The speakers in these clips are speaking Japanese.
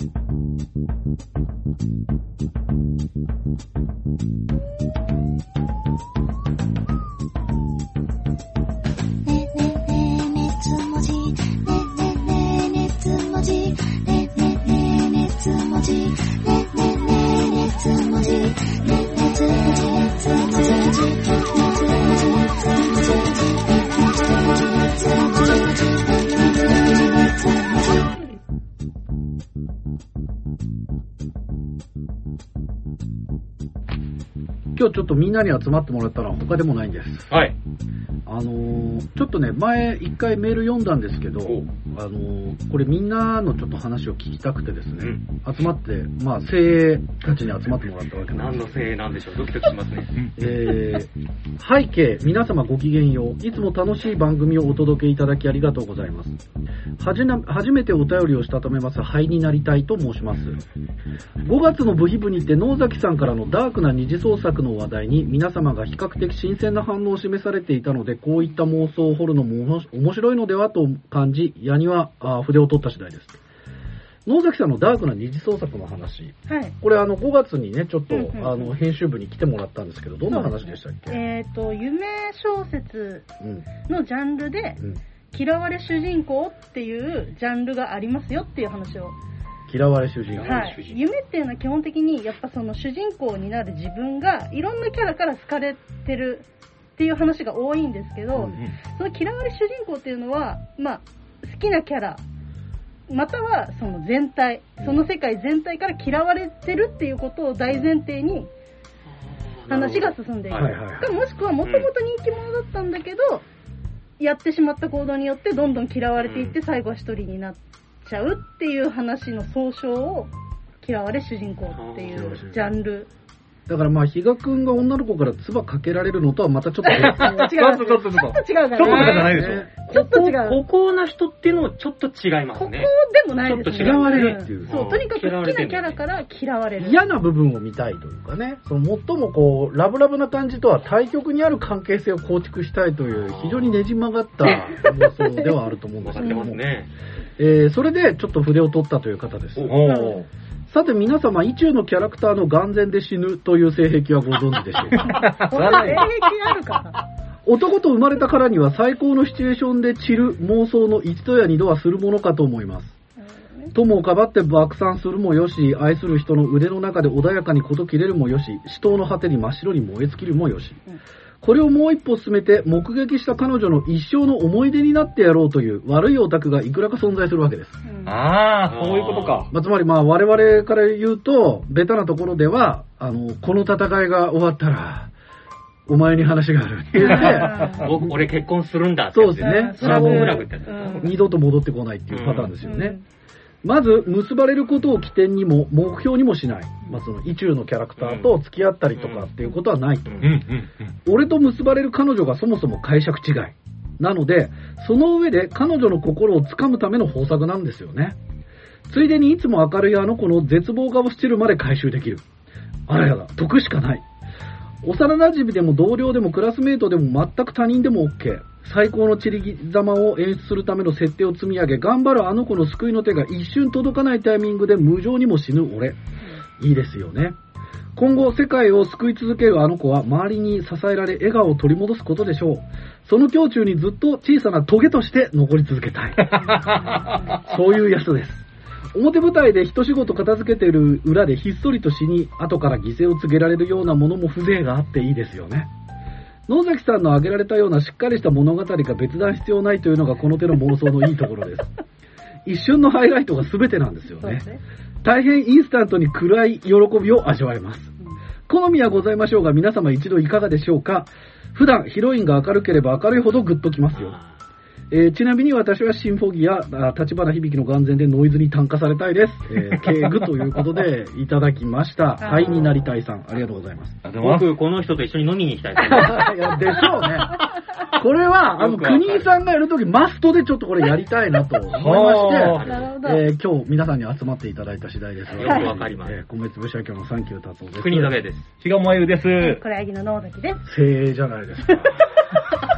今日ちょっとみんなに集まってもらったのは他でもないんです。 はい。 ちょっとね、前一回メール読んだんですけど、これみんなのちょっと話を聞きたくてですね、集まって、まあ、精鋭たちに集まってもらったわけなんです。 何の精鋭なんでしょう、ドキドキしますね。 背景、皆様ごきげんよう。いつも楽しい番組をお届けいただきありがとうございます。初めてお便りをしたためます、灰になりたいと申します。5月のブヒブにて野崎さんからのダークな二次創作の話題に皆様が比較的新鮮な反応を示されていたので、こういった妄想を掘るのも面白いのではと感じ、矢には筆を取った次第です。野崎さんのダークな二次創作の話、はい、これ5月にねちょっと、編集部に来てもらったんですけど、どんな話でしたっけ？ 夢小説のジャンルで、嫌われ主人公っていうジャンルがありますよっていう話を。 嫌われ主人公、 はい、夢っていうのは基本的にやっぱその主人公になる自分がいろんなキャラから好かれてるっていう話が多いんですけど、その嫌われ主人公っていうのは、まあ、好きなキャラまたはその全体、その世界全体から嫌われてるっていうことを大前提に話が進んでいく。もしくはもともと人気者だったんだけど、やってしまった行動によってどんどん嫌われていって最後は一人になっちゃうっていう話の総称を嫌われ主人公っていうジャンル。 だからまあ比嘉くんが女の子から唾かけられるのとはまたちょっと違う。 ちょっと違うからね。 ちょっととかじゃないでしょ。 ちょっと違う。 高校な人っていうのもちょっと違いますね。 高校でもないですね。 嫌われるっていう。 そう、とにかく好きなキャラから嫌われる。 嫌な部分を見たいというかね、その最もこうラブラブな感じとは対極にある関係性を構築したいという非常にねじ曲がった妄想ではあると思うんですけども、それでちょっと筆を取ったという方です。さて皆様、意中のキャラクターの眼前で死ぬという性癖はご存知でしょうか？ そんな性癖あるか？ 男と生まれたからには最高のシチュエーションで散る妄想の一度や二度はするものかと思います。友をかばって爆散するもよし、愛する人の腕の中で穏やかに事切れるもよし、死闘の果てに真っ白に燃え尽きるもよし、これをもう一歩進めて目撃した彼女の一生の思い出になってやろうという悪いオタクがいくらか存在するわけです。 ああ、そういうことか。 つまりまあ我々から言うと、ベタなところでは、この戦いが終わったら、お前に話があるって言って俺結婚するんだって。 そうですね。 スラブフラグって二度と戻ってこないっていうパターンですよね。まず結ばれることを起点にも目標にもしない、その意中のキャラクターと付き合ったりとかっていうことはないと、俺と結ばれる彼女がそもそも解釈違いなので、その上で彼女の心をつかむための方策なんですよね。ついでにいつも明るいあの子の絶望が落ちるまで回収できる。あらやだ、得しかない。幼馴染でも同僚でもクラスメートでも全く他人でも OK。最高の散り様を演出するための設定を積み上げ、頑張るあの子の救いの手が一瞬届かないタイミングで無情にも死ぬ俺。いいですよね。今後世界を救い続けるあの子は周りに支えられ笑顔を取り戻すことでしょう。その胸中にずっと小さなトゲとして残り続けたい。そういうやつです。表舞台で一仕事片付けている裏でひっそりと死に、後から犠牲を告げられるようなものも風情があっていいですよね。野崎さんの挙げられたようなしっかりした物語が別段必要ないというのがこの手の妄想のいいところです。一瞬のハイライトが全てなんですよね。大変インスタントに暗い喜びを味わえます。好みはございましょうが皆様一度いかがでしょうか。普段ヒロインが明るければ明るいほどグッときますよ。ちなみに私はシンフォギア、立花響の眼前でノイズに炭化されたいです。敬具ということでいただきました。灰になりたいさん、ありがとうございます。 僕、この人と一緒に飲みに行きたいです。 いや、でしょうね。これは、国井さんがやるときマストでちょっとこれやりたいなと思いまして、今日皆さんに集まっていただいた次第です。 よくわかります。 米粒社協のサンキュー達夫です。 国井です。 比嘉真由です。 これあぎの野崎です。 精鋭じゃないですか。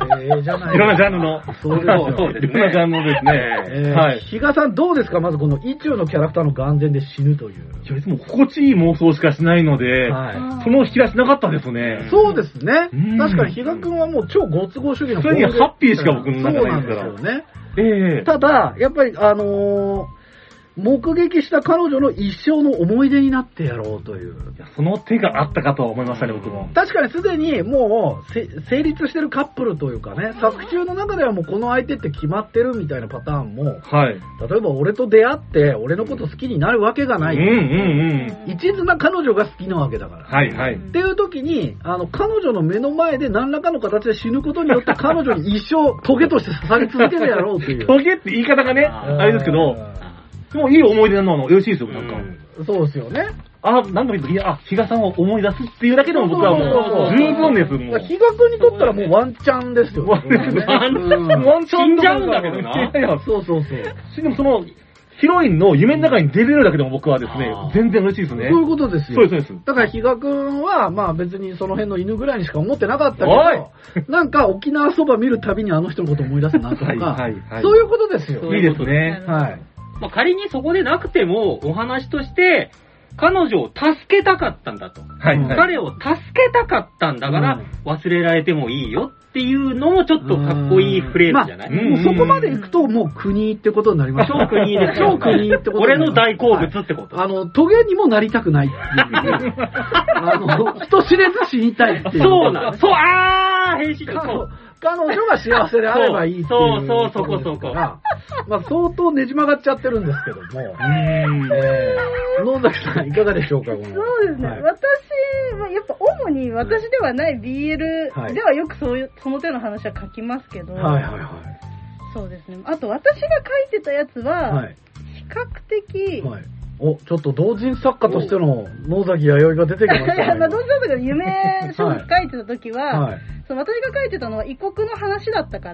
じゃないいろんなジャンルの。 そうですよ。 そうですねいろんなジャンルですね。はい。 比嘉さんどうですか？まずこの意中のキャラクターの眼前で死ぬという。 いや、いつも心地いい妄想しかしないので、 はい。 その引き出しなかったですね。 そうですねう。ん確かに比嘉くんはもう超ご都合主義のそれにハッピーしか僕の中ないですからそうなんですよね。 ええ。 ただ、やっぱり目撃した彼女の一生の思い出になってやろうという。 いやその手があったかとは思いましたね、僕も。 確かにすでにもう成立してるカップルというかね、作中の中ではもうこの相手って決まってるみたいなパターンも、 はい。 例えば俺と出会って俺のこと好きになるわけがない。 うんうんうん。 一途な彼女が好きなわけだから。 はいはい。 っていう時に、彼女の目の前で何らかの形で死ぬことによって彼女に一生トゲとして刺さり続けてやろうという。 トゲって言い方がね、あれですけど、でもいい思い出なのよろしいですよ、なんか。 そうですよね。 なんか見ると、比嘉さんを思い出すっていうだけでも僕はもう、十分です、もう。 比嘉君にとったらもうワンチャンですよ。 ワンチャン死んじゃうんだけどな。 いやいや、 そうそうそう。 でもその、ヒロインの夢の中に出れるだけでも僕はですね、全然嬉しいですね。 そういうことですよ。 そうです、そうです。 だから比嘉くんは、まあ別にその辺の犬ぐらいにしか思ってなかったけど、なんか沖縄そば見るたびにあの人のこと思い出すなとか、そういうことですよ。 いいですね。 はい。 まあ、仮にそこでなくても、お話として、彼女を助けたかったんだと。 はいはい、 彼を助けたかったんだから、忘れられてもいいよっていうのもちょっとかっこいいフレーズじゃない、 もうそこまで行くともう国ってことになります。 超国です超国ってこと。 俺の大好物ってこと。 トゲにもなりたくないっていう。人知れず死にたいっていう。 そうなの。そう、変身そう。 彼女が幸せであればいいっていう。 そう、そこそこ。 まあ相当ねじ曲がっちゃってるんですけども。野崎さんいかがでしょうか、この。 そうですね。私はやっぱ主に私ではない BL ではよくその手の話は書きますけど。はいはいはい。そうですね。あと私が書いてたやつは、比較的、 ちょっと同人作家としての野崎弥生が出てきましたね。 同人作家が夢小説書いてた時は、私が書いてたのは異国の話だったから、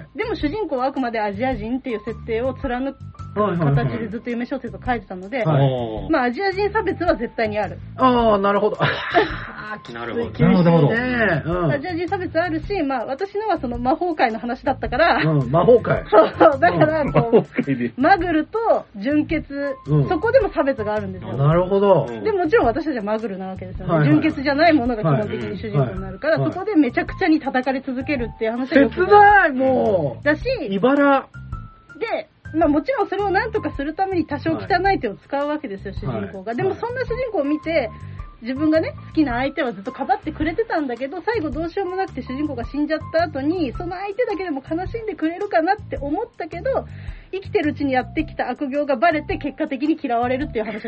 でも主人公はあくまでアジア人っていう設定を貫く形でずっと夢小説を書いてたので、まあアジア人差別は絶対にある。 ああ、なるほど。 なるほど。 厳しいね。 アジア人差別あるし、まあ私のはその魔法界の話だったから、 魔法界。 そう、だからマグルと純血、そこでも差別があるんですよ。 なるほど。 でもちろん私たちはマグルなわけですよね。純血じゃないものが基本的に主人公になるから、そこでめちゃくちゃに叩かれ続けるっていう話が切ない、もう。 だし、 茨。 で、まあもちろんそれを何とかするために多少汚い手を使うわけですよ、主人公が。でもそんな主人公を見て、自分がね、好きな相手はずっとかばってくれてたんだけど、最後どうしようもなくて主人公が死んじゃった後に、その相手だけでも悲しんでくれるかなって思ったけど、生きてるうちにやってきた悪行がバレて結果的に嫌われるっていう話です。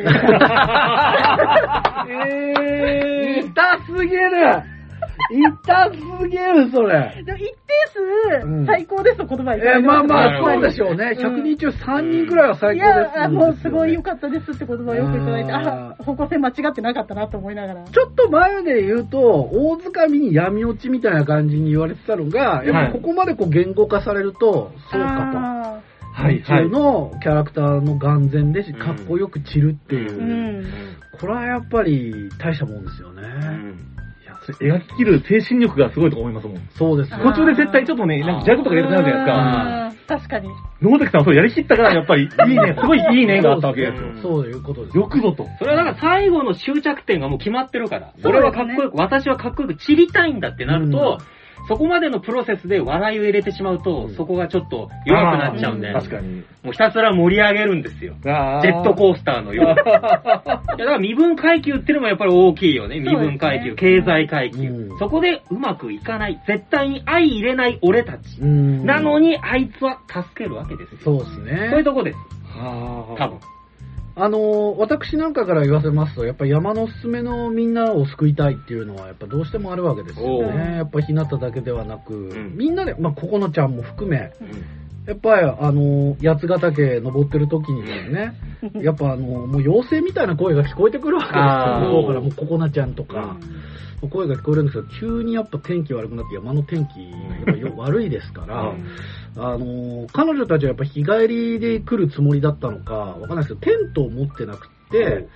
痛すぎる痛すぎる、それ。 でも一定数、最高ですと言葉言まあまあ、そうでしょうね。100人中3人くらいは最高です。 いや、もうすごい良かったですって言葉をよくいただいて、方向性間違ってなかったなと思いながら。 ちょっと前で言うと、大掴みに闇落ちみたいな感じに言われてたのが、やっぱここまでこう言語化されると、そうかと。宇宙のキャラクターの眼前でかっこよく散るっていう。これはやっぱり大したもんですよね。 描き切る精神力がすごいと思いますもん。 そうですね。 途中で絶対ちょっとね、なんかジャグとか入れてなるじゃないですか。確かに。 野崎さんはそれやりきったから、やっぱりいいね、すごいいいねがあったわけですよ。 そういうことです。 よくぞと。 それはだから最後の終着点がもう決まってるから。俺はかっこよく、私はかっこよく散りたいんだってなると、そこまでのプロセスで笑いを入れてしまうと、そこがちょっと弱くなっちゃうんで、 確かに。 もうひたすら盛り上げるんですよ。ジェットコースターのように。いやだから身分階級っていうのもやっぱり大きいよね。身分階級、経済階級。そこでうまくいかない。絶対に相入れない俺たち。なのにあいつは助けるわけですよ。 そうですね。 そういうとこです。多分。 私なんかから言わせますと、やっぱ山のすすめのみんなを救いたいっていうのは、やっぱどうしてもあるわけですよね。やっぱ日向だけではなく、みんなで、まあ、ここのちゃんも含め、やっぱり八ヶ岳登ってる時にですね、やっぱもう妖精みたいな声が聞こえてくるわけですよ。向こうからもうここなちゃんとか、声が聞こえるんですけど、急にやっぱ天気悪くなって山の天気やっぱ悪いですから、彼女たちはやっぱ日帰りで来るつもりだったのかわかんないですけど、テントを持ってなくって、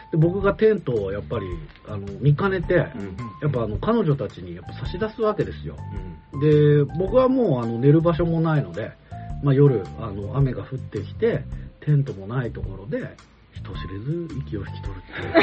で僕がテントをやっぱり見かねて、やっぱ彼女たちにやっぱ差し出すわけですよ。で僕はもう寝る場所もないので、夜雨が降ってきてテントもないところで人知れず息を引き取るって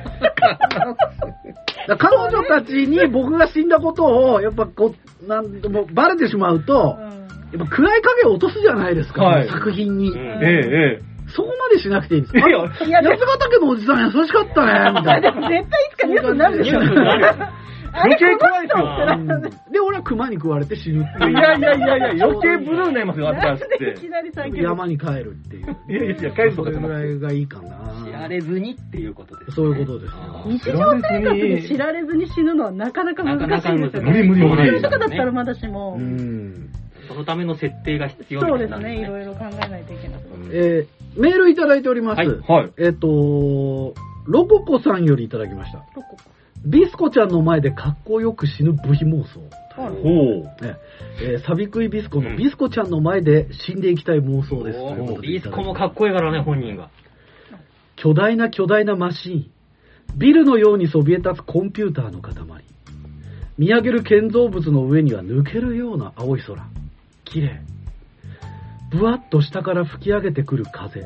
いう彼女たちに僕が死んだことをやっぱなんでもバレてしまうと、やっぱ暗い影を落とすじゃないですか、はい、作品に、そこまでしなくていいんです。八ヶ岳のおじさん優しかったねみたいな。 でも絶対いつかニュースになるでしょ。 余計怖いですよ。 で、俺は熊に食われて死ぬっていう。 いや、余計ブルーになりますよ、私って。 山に帰るっていう。 いや、帰るとかじゃなくて。 それぐらいがいいかな。 知られずにっていうことです。 そういうことですよ。 日常生活で知られずに死ぬのはなかなか難しいですよね。 無理。 とかだったらまだしも。 そのための設定が必要ですね。 そうですね、いろいろ考えないといけない。 メールいただいております。 はい。 ロココさんよりいただきました。ビスコちゃんの前でかっこよく死ぬ部費妄想。サビ食いビスコのビスコちゃんの前で死んでいきたい妄想です。 ビスコもかっこいいからね、本人が。 巨大なマシーン。ビルのようにそびえ立つコンピューターの塊。見上げる建造物の上には抜けるような青い空。綺麗。ぶわっと下から吹き上げてくる風。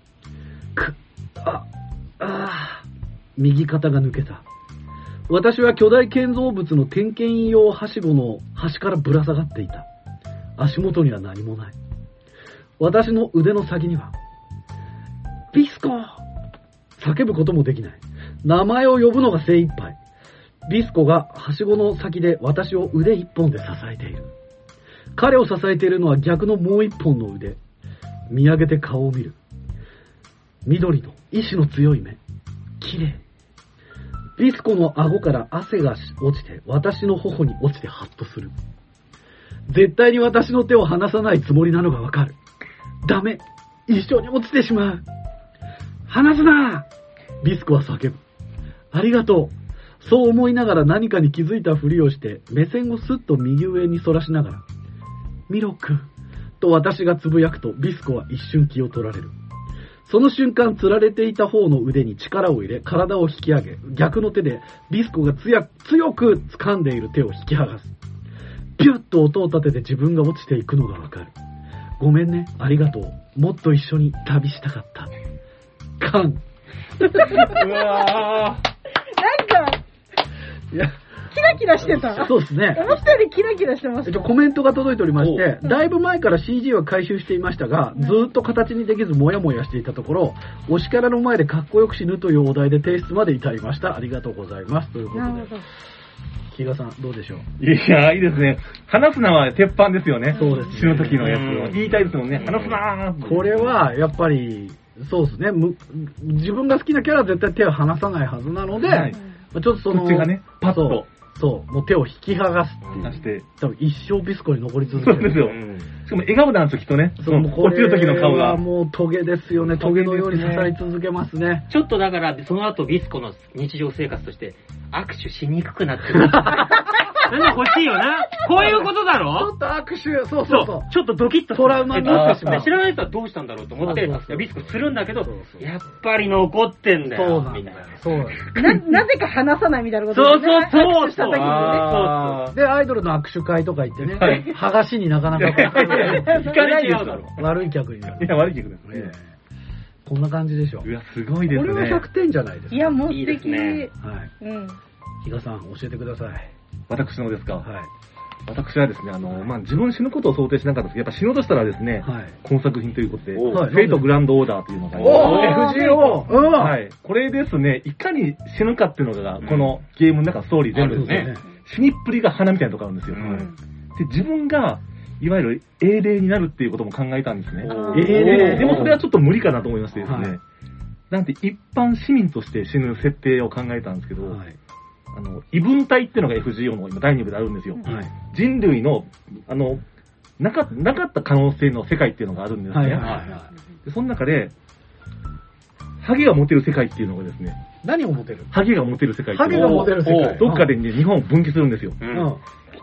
右肩が抜けた。私は巨大建造物の点検用はしごの端からぶら下がっていた。足元には何もない。私の腕の先には、ビスコ！叫ぶこともできない。名前を呼ぶのが精一杯。ビスコがはしごの先で私を腕一本で支えている。彼を支えているのは逆のもう一本の腕。見上げて顔を見る。緑の意志の強い目。綺麗。ビスコの顎から汗が落ちて私の頬に落ちてハッとする。絶対に私の手を離さないつもりなのがわかる。ダメ。一緒に落ちてしまう。離すな！ビスコは叫ぶ。ありがとう。そう思いながら何かに気づいたふりをして目線をスッと右上に反らしながら、ミロ君と私がつぶやくとビスコは一瞬気を取られる。その瞬間、つられていた方の腕に力を入れ、体を引き上げ、逆の手でビスコが強く掴んでいる手を引き剥がす。ピュッと音を立てて自分が落ちていくのがわかる。ごめんね、ありがとう。もっと一緒に旅したかった。カン。 うわー。 なんか、 いや、 キラキラしてた。 そうですね。 思ったよりキラキラしてました。 コメントが届いておりまして、だいぶ前から CG は回収していましたが、ずーっと形にできずモヤモヤしていたところ、推しキャラの前でかっこよく死ぬというお題で提出まで至りました。ありがとうございます。ということで。比嘉さん、どうでしょう？ いや、いいですね。話すなは鉄板ですよね。 そうですね。 死ぬ時のやつを。言いたいですもんね。話すなー。 これは、やっぱり、そうですね。自分が好きなキャラは絶対手を離さないはずなので、ちょっとその、 口がね、パッと。 そう、もう手を引き剥がすっていう。多分一生ビスコに残り続ける。 そうですよ。しかも笑顔なんですよ、きっとね。 そう、 落ちる時の顔が。 もうトゲですよね。トゲのように刺さり続けますね。 ちょっとだから、その後ビスコの日常生活として、握手しにくくなってる。なんか欲しいよな。こういうことだろ？ ちょっと握手、そう。 ちょっとドキッとトラウマになってしまう。 知らない人はどうしたんだろうと思って、ビスコするんだけど、やっぱり残ってんだよ。 そうみたいな。 なぜか話さないみたいなことですね。そう。 で、アイドルの握手会とか行ってね、剥がしになかなか行かないですだろ。 悪い客になる。 いや、悪い客ですね。 こんな感じでしょ。 いや、すごいですね。 これは100点じゃないですか。 いや、もう素敵ね。 はい。比嘉さん、教えてください。 私のですか？ はい。 私はですね、自分死ぬことを想定しなかったんですけど、やっぱ死ぬとしたらですね、この作品ということで、フェイトグランドオーダーというのがあります。FGO！ はい。これですね、いかに死ぬかっていうのが、このゲームの中のストーリー全部ですね、死にっぷりが花みたいなところあるんですよ。で、自分が、いわゆる英霊になるっていうことも考えたんですね。でもそれはちょっと無理かなと思いましてですね、なんて一般市民として死ぬ設定を考えたんですけど、異文体っていうのが FGO の今第2部であるんですよ。人類の、なかった可能性の世界っていうのがあるんですね。でその中で、ハゲが持てる世界っていうのがですね、 何を持てる？ ハゲが持てる世界っていうのが、どっかでね、日本を分岐するんですよ。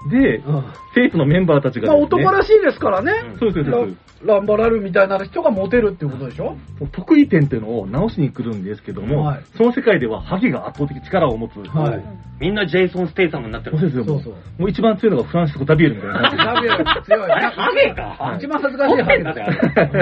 で、フェイトのメンバーたちが、 まあ男らしいですからね。 そうですそうです。 ランバラルみたいな人がモテるっていうことでしょ。 得意点っていうのを直しに来るんですけども、その世界ではハゲが圧倒的力を持つ。 みんなジェイソン・ステイサムになってる。 そうですよ。もう一番強いのがフランシスコ・ダビエルみたいな。 ダビエル強い。 ハゲか。 一番恥ずかしいハゲだよ。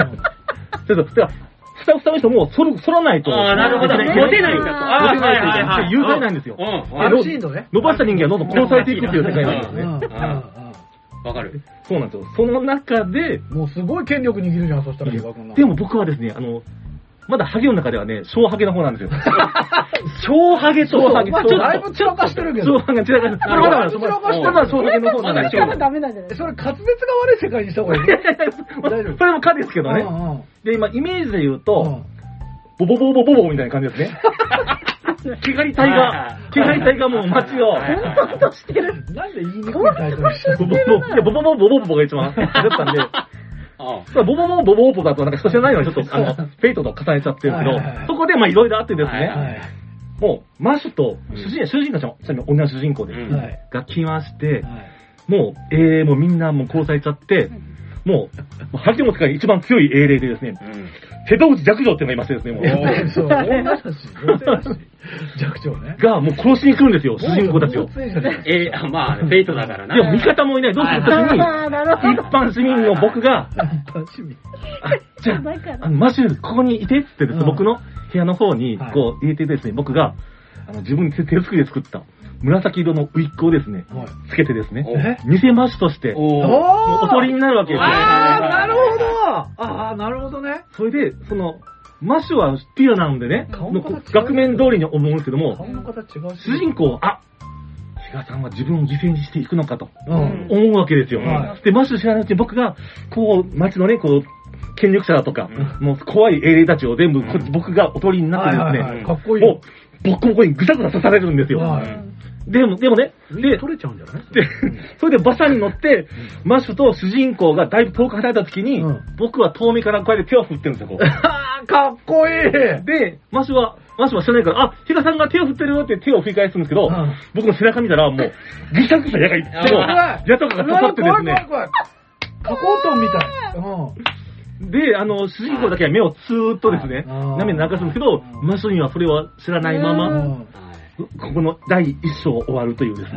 ふたふたの人も反らないと。 ああ、なるほど。モテないんだと。 ああ、はい。有罪なんですよ。伸ばした人間はどんどん殺されていくっていう世界なんですね。 わかる。 そうなんですよ。その中で、 もうすごい権力握るじゃん、そしたら。 でも僕はですね、まだハゲの中ではね、小ハゲの方なんですよ。 小ハゲと小ハゲ。だいぶ散らかしてるけど。 小ハゲ散らかしてる。まだ小ハゲの方なんですよ。 ダメなんじゃない？ それ滑舌が悪い世界にした方がいい。 大丈夫。それもかですけどね。で、今、イメージで言うと、ボボボボボボみたいな感じですね。毛刈り隊がもう街を。 ほんとしてる。 なんで言いにくいタイトルしてるボボボボボボボが一番だったんで。ボボボボボボだとなんか人知らないようにちょっとフェイトと重ねちゃってるけど、そこでまあいろいろあってですね、もうマッシュと主人公ちゃん、女の主人公ですが来まして、もうもうみんなもう殺されちゃって、もうハゲも使い一番強い英霊でですね、瀬戸内寂聴っていうのがいましてですね、もう。 そう、女だし、女性だし、寂聴ね。 が、もう殺しに来るんですよ、主人公たちを。 まあ、フェイトだからな。 でも味方もいない、どうするときに、一般市民の僕が、じゃあ、マシュル、ここにいてって言って、僕の部屋の方に、こう入れてですね、僕が、自分で手作りで作った、紫色のウィッグをですね、つけてですね、偽マッシュとして、おとりになるわけですよ。 ああ、なるほど。ああ、なるほどね。 それで、マッシュはピュアなのでね、額面通りに思うんですけども、主人公は、比嘉さんは自分を犠牲にしていくのかと、思うわけですよ。で、マッシュ知らないうちに僕が、こう、街のね、こう、権力者だとか、もう怖い英霊たちを全部僕がおとりになってですね、 かっこいい。 もう、ボッコボコにぐさぐさ刺されるんですよ。でもね、 で、取れちゃうんじゃない？ それで馬車に乗って、マッシュと主人公がだいぶ遠く離れた時に、僕は遠目からこうやって手を振ってるんですよ、 かっこいい。 で、マッシュは知らないから、比嘉さんが手を振ってるよって手を振り返すんですけど、僕の背中見たらもう、ぐさぐさ矢がいって、矢とかが刺さってですね。 加工トンみたい。 で、主人公だけは目をツーッとですね、涙流すんですけど、マッシュにはそれは知らないまま、ここの第一章終わるというですね。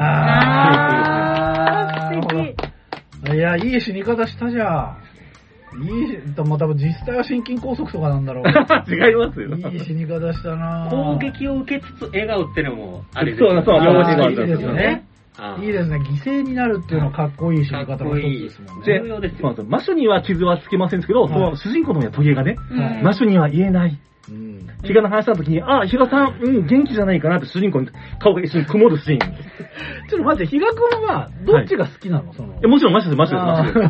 素敵。いや、いい死に方したじゃん。いい、多分実際は心筋梗塞とかなんだろう。 違いますよ。 いい死に方したな。 攻撃を受けつつ笑顔ってのもあれですよね。そう、 いいですよね。いいですね。犠牲になるっていうのはかっこいい死に方の一つですもんね。 重要ですよ。マシュには傷はつけませんけど、その主人公のトゲがね、マシュには言えない。比嘉の話した時に、比嘉さん、元気じゃないかなって主人公に顔が一瞬曇るシーン。 ちょっと待って、比嘉くんはどっちが好きなの？ もちろんマシュです。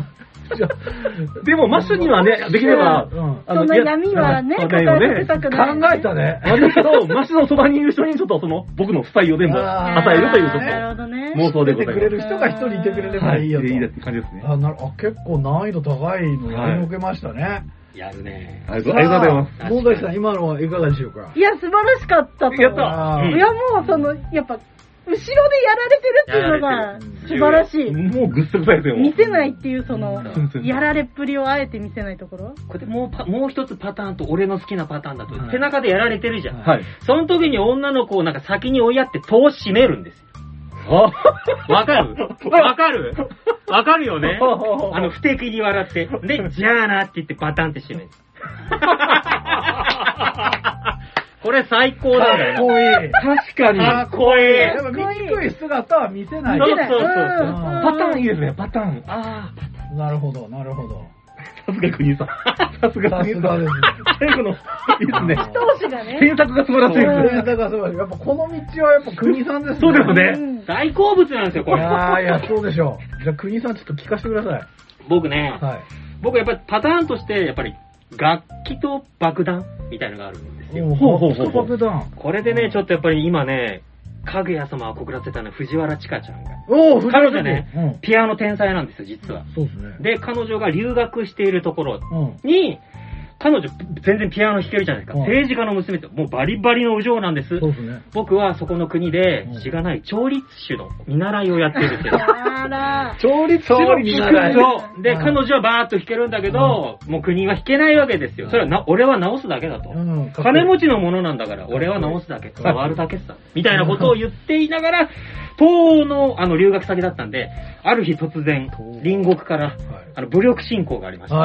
でも、マッシュにはね、できれば、 その闇はね、抱えたくない。 考えたね。 だけど、マッシュのそばにいる人に、ちょっと僕の負債を全部与えるという、ちょっと、妄想でございます。 くれる人が一人いてくれればいいよと。 いいですって感じですね。 結構難易度高いのやり抜けましたね。 やるね。 ありがとうございます。 野崎さん、今のはいかがでしょうか？ いや、素晴らしかったと。 やった。 いや、もうやっぱ、後ろでやられてるっていうのが素晴らしい。 もうぐっすぐさいですよ。 見せないっていうやられっぷりをあえて見せないところ。 これでもう一つパターンと俺の好きなパターンだと、背中でやられてるじゃん。 はい。 その時に女の子をなんか先に追いやって戸を閉めるんですよ。わかるよね。不敵に笑って。で、じゃあなって言ってバタンって閉める。これ最高だよ。 かっこいい。 確かに。 かっこいい。 やっぱ醜い姿は見せない。 そう。 パターンいいですね、パターン。 なるほど。 さすが国さん。さすがですね。最後の、いいですね。 投資がね。 選択が素晴らしいですね。 選択が素晴らしい。やっぱこの道はやっぱ国さんですね。 そうですね。 大好物なんですよ、これ。 いや、そうでしょう。じゃあ国さんちょっと聞かせてください。 僕ね、僕やっぱりパターンとして、やっぱり楽器と爆弾みたいなのがあるんですよ。 爆弾。 これでね、ちょっとやっぱり今ね、かぐや様を告らせたのは藤原千佳ちゃんが。彼女ね、ピアノ天才なんですよ、実は。 そうですね。 で、彼女が留学しているところに、 彼女全然ピアノ弾けるじゃないですか。政治家の娘ってもうバリバリのお嬢なんです。 そうですね。 僕はそこの国でしがない調律師の見習いをやってるんですよ。 調律師の見習い。 そう。で、彼女はバーっと弾けるんだけど、もう国は弾けないわけですよ。それは俺は直すだけだと。金持ちのものなんだから、俺は直すだけ。触るだけさ。みたいなことを言っていながら、東欧の留学先だったんで、ある日突然、隣国から武力侵攻がありました。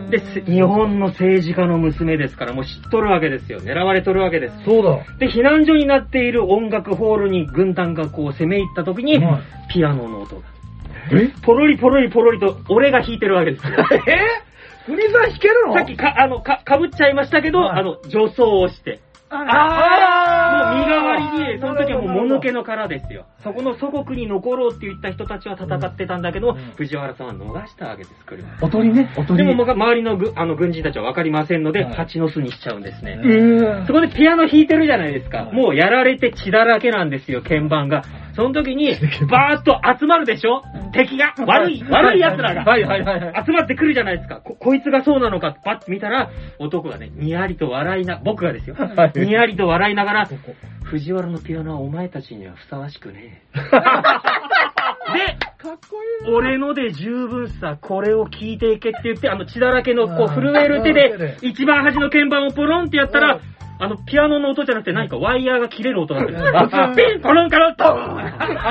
で、日本の政治家の娘ですから、もう知っとるわけですよ。狙われとるわけです。 そうだ。 で、避難所になっている音楽ホールに軍団がこう攻め入った時に、ピアノの音が。ポロリポロリポロリと、俺が弾いてるわけですよ。 国さん弾けるの？ さっきかぶっちゃいましたけど、女装をして。もう身代わりに、その時はもうもぬけの殻ですよ。そこの祖国に残ろうって言った人たちは戦ってたんだけど、藤原さんは逃したわけです、車。 おとりね、おとり。 でも周りの軍人たちは分かりませんので、蜂の巣にしちゃうんですね。そこでピアノ弾いてるじゃないですか。もうやられて血だらけなんですよ、鍵盤が。その時に、バーッと集まるでしょ敵が悪い奴らが。集まってくるじゃないですか。こいつがそうなのか、バッと見たら、男がね、にやりと笑い僕がですよ。にやりと笑いながら、藤原のピアノはお前たちにはふさわしくねえ。で、俺ので十分さ、これを聞いていけって言って、血だらけのこう震える手で、一番端の鍵盤をポロンってやったら、ピアノの音じゃなくて何かワイヤーが切れる音なんですよ。ピンコロンカロントーン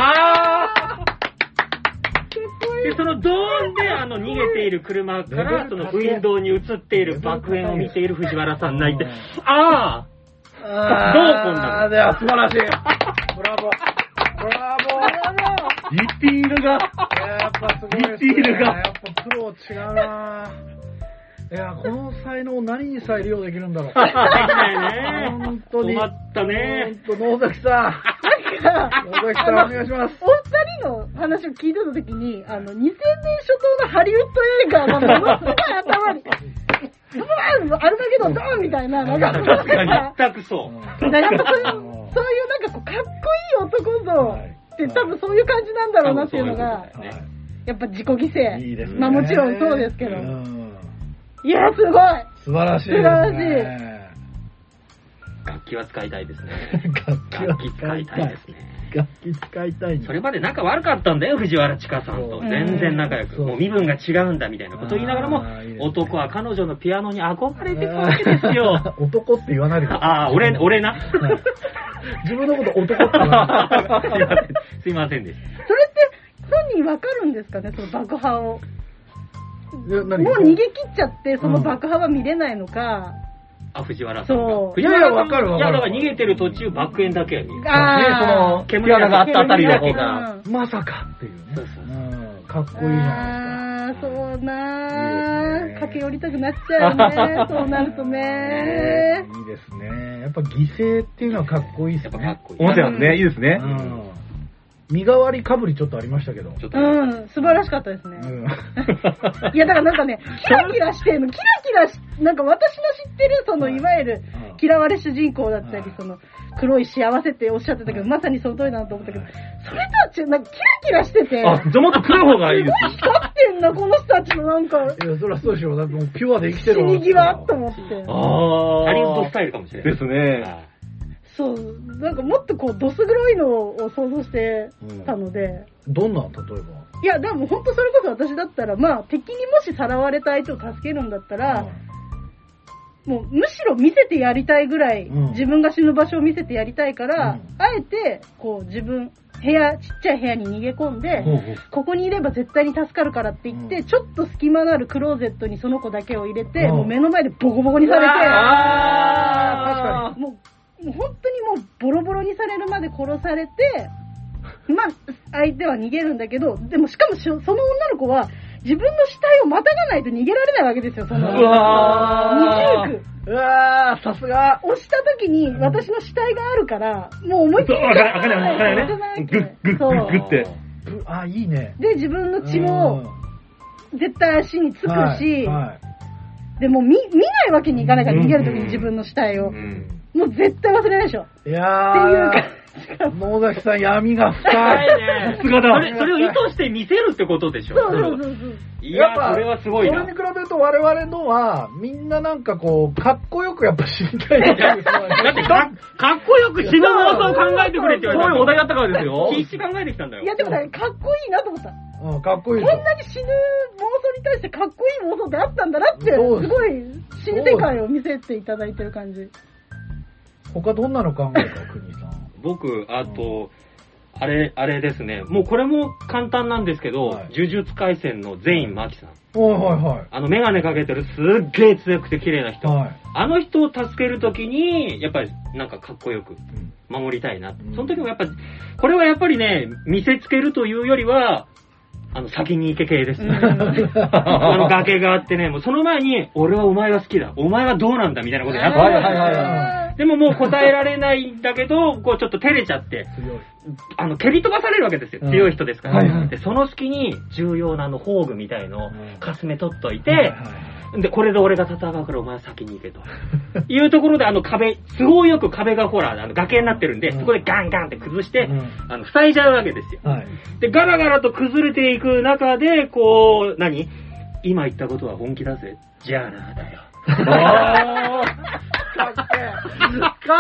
で、そのドーンで逃げている車から、そのウィンドウに映っている爆炎を見ている藤原さん泣いて、どうこんなの？ いや、素晴らしい。ブラボー。ブラボー。 ディティールが。 やっぱすごいですね。やっぱプロ違うな。いや、この才能何にさえ利用できるんだろう。 できないね。 本当に。 困ったね。 本当、野崎さん。野崎さん、お願いします。 お二人の話を聞いてたときに、2000年初頭のハリウッド映画がものすごい頭に、アルマゲドンドーンみたいな、なんか、 全くそう。 そういうなんかこう、かっこいい男像って多分そういう感じなんだろうなっていうのが、やっぱ自己犠牲。 いいですね。 まあもちろんそうですけど。いや、すごい。 素晴らしいですね。 素晴らしい。 楽器は使いたいですね。 楽器使いたいですね。楽器使いたい。 それまで仲悪かったんだよ、藤原千佳さんと。全然仲良く。もう身分が違うんだみたいなことを言いながらも、男は彼女のピアノに憧れていくわけですよ。 男って言わないでください。 ああ、俺な。 自分のこと男って言わない。 すいませんでした。 それって本人わかるんですかね、その爆破を。もう逃げ切っちゃって、その爆破は見れないのか。 藤原さんが。 いやいや、わかるわかる。 いや、だから逃げてる途中、爆炎だけは見える。 その、煙があったあたりの方が。 まさかっていうね。そうそう。かっこいいじゃないですか。 そうなぁ。駆け寄りたくなっちゃうね。そうなるとね。 いいですね。やっぱ犠牲っていうのはかっこいいですね。 やっぱかっこいい。 面白いですね。いいですね。 身代わりかぶりちょっとありましたけど。 素晴らしかったですね。いや、だからなんかね、キラキラしてんの、なんか私の知ってる、その、いわゆる、嫌われ主人公だったり、その、黒い幸せっておっしゃってたけど、まさにその通りだなと思ったけど、それとはなんかキラキラしてて。 じゃあもっと黒い方がいいです。 光ってんな、この人たちのなんか。いや、 そりゃそうでしょ。だってもうピュアで生きてるわ。 死に際と思って。 ハリウッドスタイルかもしれない。 ですね。 そう、なんかもっとこう、どす黒いのを想像してたので。 どんな、例えば？ いや、でも本当それこそ私だったら、まあ、敵にもしさらわれた相手を助けるんだったら、もうむしろ見せてやりたいぐらい、自分が死ぬ場所を見せてやりたいから、あえて、こう自分、ちっちゃい部屋に逃げ込んで、ここにいれば絶対に助かるからって言って、ちょっと隙間のあるクローゼットにその子だけを入れて、もう目の前でボコボコにされて、 確かに。 もう本当にもうボロボロにされるまで殺されて、まあ、相手は逃げるんだけど、でもしかもその女の子は、自分の死体をまたがないと逃げられないわけですよ、その。二重苦。 うわー、さすが。 押した時に私の死体があるから、もう思いっきり。 わかんない。グッて。 あ、いいね。 で、自分の血も、絶対足につくし、でも見ないわけにいかないから、逃げる時に自分の死体を。もう絶対忘れないでしょ。 いやー。 っていう感野崎さん闇が深い。 ね。 さすがだ。 それを意図して見せるってことでしょ。 そう。 いや、それはすごいな。 それに比べると我々のは、みんななんかこう、かっこよくやっぱ死にたいっていう。 だってかっこよく死ぬ妄想を考えてくれって言われた。 そういうお題だったからですよ。 必死考えてきたんだよ。 いやでもね、かっこいいなと思った。 うん、かっこいいこんなに死ぬ妄想に対してかっこいい妄想ってあったんだなって、すごい新世界を見せていただいてる感じ。 他どんなの考えた国さん。 僕、あと、あれですね。もうこれも簡単なんですけど、 はい呪術廻戦のゼイン・マキさん。 はい。 メガネかけてるすっげえ強くて綺麗な人。 はい。 あの人を助けるときに、やっぱりなんかかっこよく守りたいな。その時もやっぱ、これはやっぱりね、見せつけるというよりは、先に行け系です。崖があってね、もうその前に、俺はお前が好きだ。お前はどうなんだみたいなことやってでももう答えられないんだけど、こうちょっと照れちゃって、蹴り飛ばされるわけですよ。強い人ですから。で、その隙に重要な宝具みたいのをかすめ取っといて、で、これで俺が戦うからお前は先に行けと。いうところで壁、都合よく壁がほら、崖になってるんで、そこでガンガンって崩して、塞いじゃうわけですよ。で、ガラガラと崩れていく中で、こう、今言ったことは本気だぜ。じゃあな、だよ。 かっけー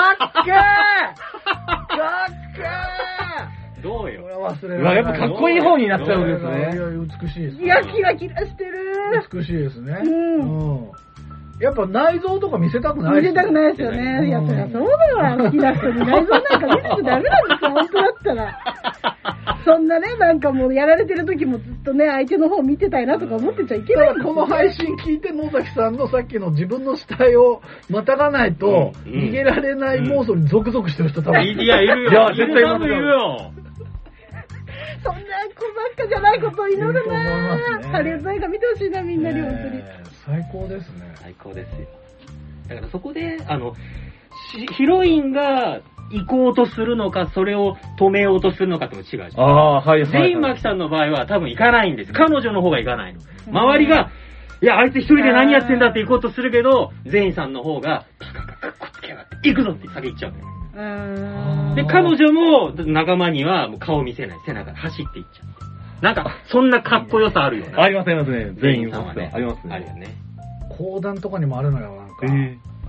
どうよ。 やっぱかっこいい方になっちゃうんですね。 美しいですね。 いや、キラキラしてる。 美しいですね。やっぱ内臓とか見せたくないですよね。見せたくないですよね。いや、そりゃそうだわ。好きな人に内臓なんか見せちゃダメなんですよ、本当だったら。そんなね、なんかもうやられてる時もずっとね、相手の方見てたいなとか思ってちゃいけないんですよ。 この配信聞いて野崎さんのさっきの自分の死体をまたがないと逃げられない妄想にゾクゾクしてる人多分いや、いるよ。 いや、絶対いるよ。 そんな子ばっかじゃないことを祈るなぁ。ハリウッド映画見てほしいな、みんなに、本当に。 最高ですね。 最高ですよ。だからそこで、ヒロインが行こうとするのか、それを止めようとするのかっても違うし。ゼイン・マキさんの場合は多分行かないんです。彼女の方が行かないの。周りが、いや、あいつ一人で何やってんだって行こうとするけど、ゼインさんの方が、カッコつけやがって、行くぞって先行っちゃうのよ。で、彼女も仲間にはもう顔見せない。背中走っていっちゃう。なんか、そんなかっこよさあるよね。 ありますね。全員さんはね。 ありますね。あるよね。 講談とかにもあるのよ、なんか。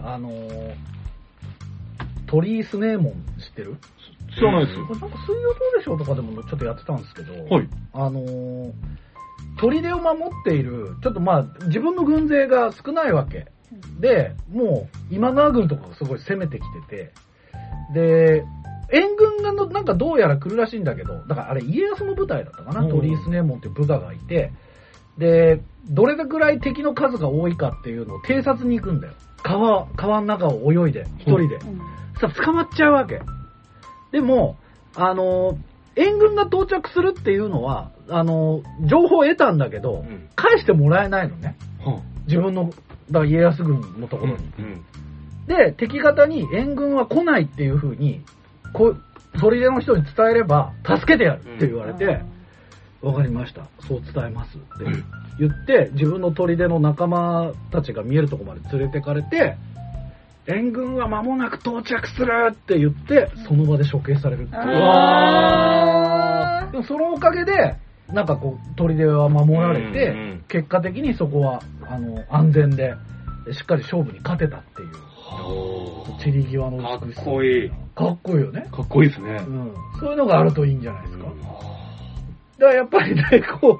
鳥居スネーモン知ってる？ 知らないです。 なんか水曜どうでしょうとかでもちょっとやってたんですけど、 はい。 砦を守っている、ちょっと自分の軍勢が少ないわけ。で、もう今川軍とかがすごい攻めてきてて、で、援軍がなんかどうやら来るらしいんだけど、だからあれ家康の部隊だったかな、鳥居スネーモンっていう部下がいて、で、どれぐらい敵の数が多いかっていうのを偵察に行くんだよ。川の中を泳いで、一人で。そしたら捕まっちゃうわけ。でも、援軍が到着するっていうのは、情報を得たんだけど、返してもらえないのね。自分の、だから家康軍のところに。で、敵方に援軍は来ないっていう風に、砦の人に伝えれば、助けてやるって言われて、わかりました。そう伝えますって言って、自分の砦の仲間たちが見えるところまで連れてかれて、援軍は間もなく到着するって言って、その場で処刑されるっていう。でもそのおかげで、なんか砦は守られて、結果的にそこは、安全で、しっかり勝負に勝てたっていう。散り際の美しさ。 かっこいい。 かっこいいよね。 かっこいいですね。 そういうのがあるといいんじゃないですか。だからやっぱりね、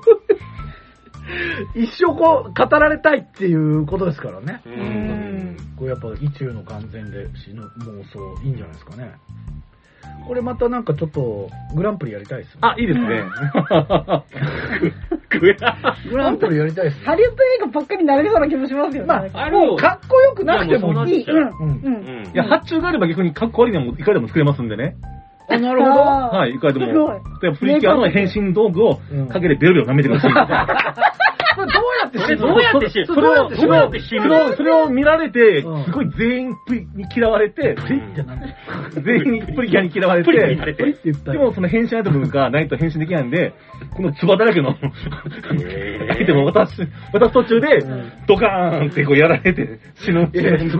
一生語られたいっていうことですからね。やっぱ意中の眼前で死ぬ妄想いいんじゃないですかね。これまたなんかちょっとグランプリやりたいですね。 あ、いいですね。 グランプリやりたいですね。 ハリウッド映画ばっかりになれそうな気もしますよね。 もうかっこよくなくてもいい。 いや、発注があれば逆にかっこ悪いのもいくらでも作れますんでね。 あ、なるほど。 はい、いくらでも。プリキュアの変身道具を陰でベロベロ舐めてください。 どうやって死ぬ？ どうやって死ぬ？それを見られて、すごい全員に嫌われて、全員にプリキュアに嫌われて、でもその変身アイテムがないと変身できないんで、このツバだらけのアイテムを渡す途中で、ドカーンってやられて死ぬ。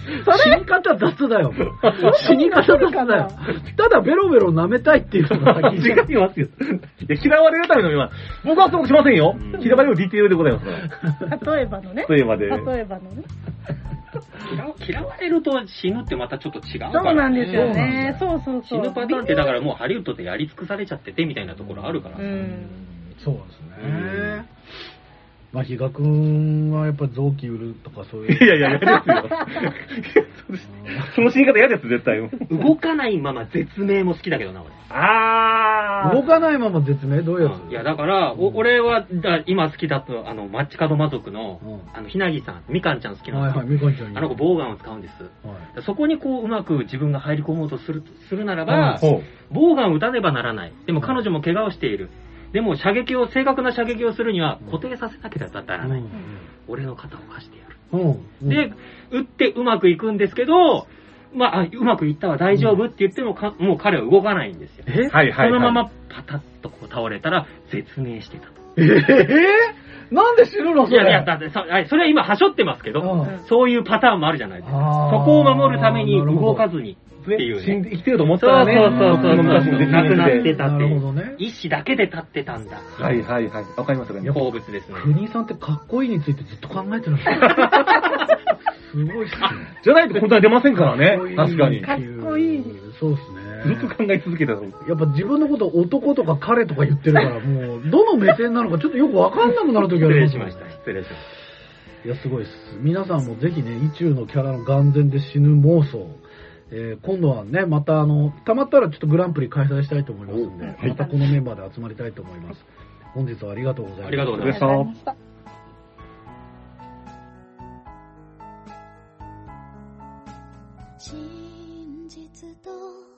死に方雑だよ。死に方雑だよ。ただベロベロ舐めたいっていうのが先に。 違いますよ。いや、嫌われるための今、僕はそうしませんよ。嫌われるディテールでございますから。 例えばのね。 例えばで。 例えばのね。 嫌われると死ぬってまたちょっと違うから、ね。 そうなんですよね。そうそうそう。 死ぬパターンってだからもうハリウッドでやり尽くされちゃっててみたいなところあるからさ。 そうですね。まあ、比嘉くんはやっぱり臓器売るとかそういう。 いやいや、嫌ですよ。その死に方嫌です、絶対。 動かないまま絶命も好きだけどな、俺。 動かないまま絶命どういうやつ？ いや、だから、俺は今好きだと、マッチ角魔族の、ひなぎさん、みかんちゃん好きなんですよ。 はいはい、みかんちゃん。 あの子、ボウガンを使うんです。そこにこう、うまく自分が入り込もうとするならば、ボウガンを打たねばならない。でも彼女も怪我をしている。でも正確な射撃をするには固定させなければならない。俺の肩を貸してやる。で、撃ってうまくいくんですけど、まあ、うまくいったわ、大丈夫って言っても、もう彼は動かないんですよ。そのままパタッとこう倒れたら、絶命してたと。 なんで死ぬのそれ？ いや、だってそれは今、はしょってますけど、そういうパターンもあるじゃないですか。そこを守るために動かずに。っていうね。 生きてると思ったらね。 亡くなってたって。 ね、 意志だけで立ってたんだ。 はいはいはい。わかりますかね。 好物ですね。 国さんってかっこいいについてずっと考えてるんですよ。すごいっすね。 じゃないと本当は出ませんからね。確かに。 かっこいい。 そうですね。 ずっと考え続けたの。 やっぱ自分のこと男とか彼とか言ってるから、もう、どの目線なのかちょっとよくわかんなくなるときあります。 失礼しました。失礼しました。 いや、すごいです。皆さんもぜひね、意中のキャラの眼前で死ぬ妄想。今度はね、またたまったらちょっとグランプリ開催したいと思いますんで、またこのメンバーで集まりたいと思います。本日はありがとうございました。 ありがとうございました。 真実と